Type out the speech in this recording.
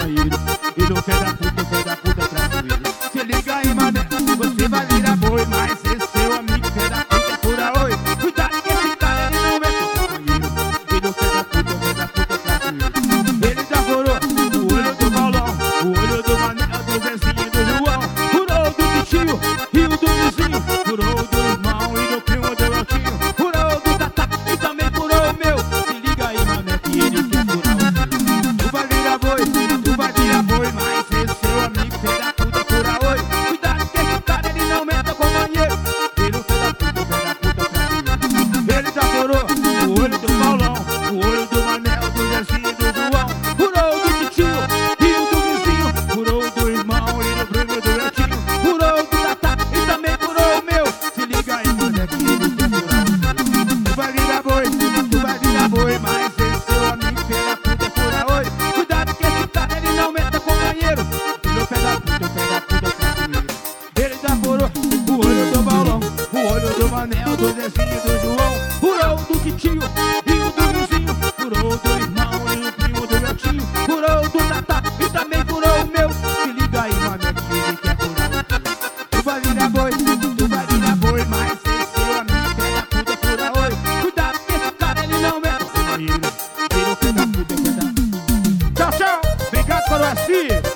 companheiro. E no pé da puta é traiçoeiro. Se liga aí, mané, você vai virar boi, mas esse seu amigo pé da puta é pura oi. Cuidado que esse cara ele não é seu companheiro. E no pé da puta é traiçoeiro. Ele já furou o olho do Paulão, o olho do Manel, do Zezinho e do João. Furou do tio e o do vizinho, furou do irmão e do primo do Eltinho, furou do Tatá e também furou o meu. Se liga aí, mané, que ele quer furar o seu. Tu vai virar boi, mas esse seu amigo pé da puta fura oi. Cuidado que esse cara ele não é teu companheiro. E no pé da puta é traiçoeiro. Ele já furou o olho do Paulão, o olho do Manel, do Zezinho e do João, furou do tio e o do vizinho, furou do irmão e do primo do Eltinho, furou do Tatá e também furou o meu. Se liga aí, mané, que ele quer furar o seu. Tu vai virar boi, mas esse seu amigo pé da puta fura oi. Cuidado que esse cara ele não é teu companheiro. E no pé da puta é traiçoeiro. Ele já furou o olho do Paulão, o olho do Manel, do Zezinho e do João, furou do tio e o do vizinho, furou do irmão e o primo do Eltinho, furou do Tatá e também furou o meu. Se liga aí, mané, que ele quer furar o seu. Tu vai virar boi, mas esse seu amigo pé da puta fura oi. Cuidado que esse cara ele não é teu companheiro. E no pé da puta. Tchau, tchau. Obrigado, Coroaci.